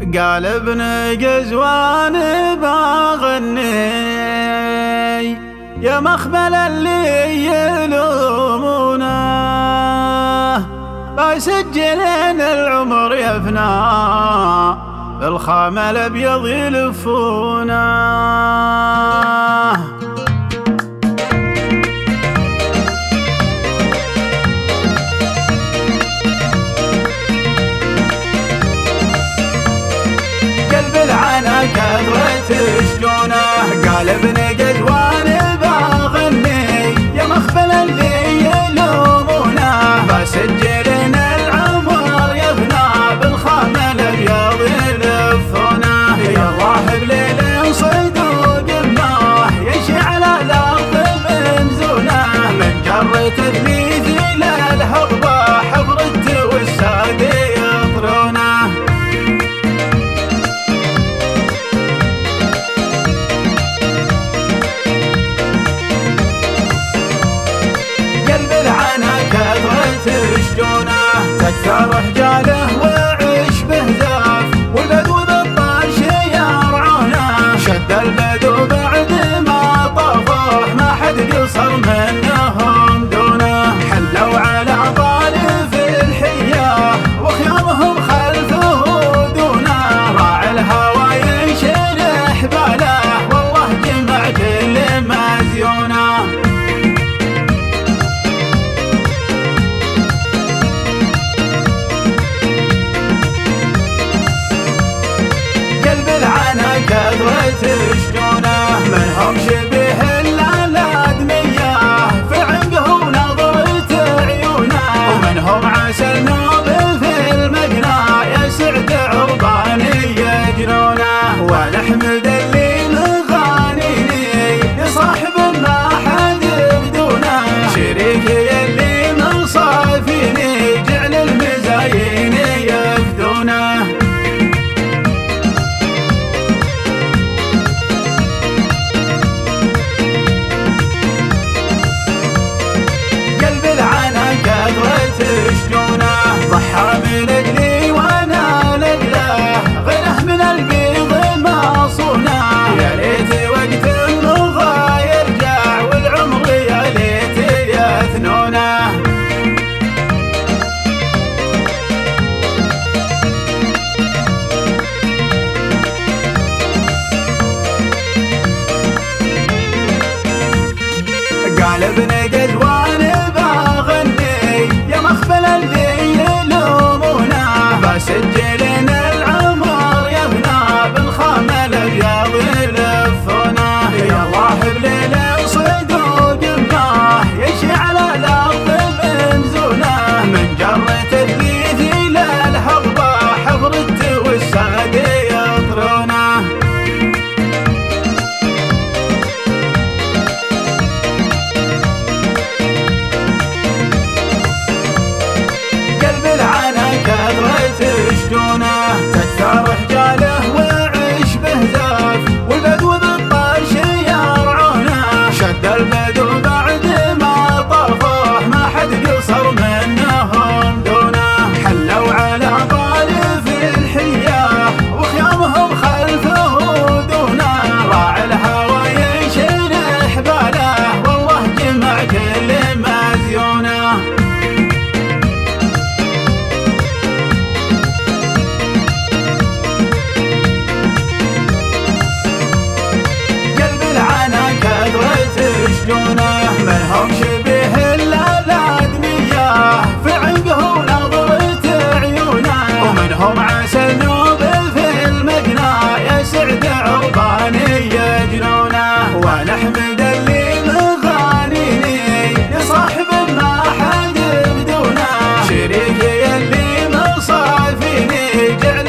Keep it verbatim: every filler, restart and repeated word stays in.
قال ابن قزوان بغني يا مخبل اللي يلومونه، بيسجلين العمر يفنى بالخام الابيض يلفونه. كثرة شجونه قال ابن قزوان بغني يا مخبل اللي يلومونه، بسجلين العمر يفنى بالخام الابيض يلفونه. يا الله بليل صدوق ما يشي على الارض بنزونه، من جر تثليث للهضبه حضرته والساد يطرونه. تكثر رجاله وعش بهزاف، والبدو بالطرش يرعونه، شد البدو بعد ما طافوه ما حد قصر منهم دونه. حلوا على طالف الحياه وخيامهم خلفه دونه، راعي الهوى ينشرح باله والله جمع كل مزيونه. كثرة شجونه منهم شبه الآدمية في عمقه ونظرة عيونه، ومنهم عسل نوب في المقنى يسعد عرباني جنونه. ونحمد اللي مغانيني لصاحب ما حد بدونه، شريكي اللي من صافيني جعل المزايين يفدونه. ضحى من اجلي وانا لجله غنه من البيض مصونه، يا ليت وقت النضا يرجع والعمر يا ليت يثنونه. قال ابن قزوان بغني يا مخبل اللي بسجلين العمر يفنى بالخام الابيض يلفونه. يا الله بليل صدوق ما يشي على الارض بنزونه، من جر تثليث للهضبه حضرته والساد يطرونه. تكثر رجاله وعش بهزاف، والبدو بالطرش يرعونه، شد البدو بعد ما طافوه ما حد قصر منهم دونه. حلوا على طالف الحياه وخيامهم خلفه دونه، راعي الهوى ينشرح باله والله جمع كل مزيونه. منهم شبه الآدمية في عمقه ونظرة عيونه، ومنهم عسل نوب في المقنى يسعد عرباني جنونه. ونحمد اللي مغانيني لصاحب ما حد بدونه، شريكي اللي مصافيني جعل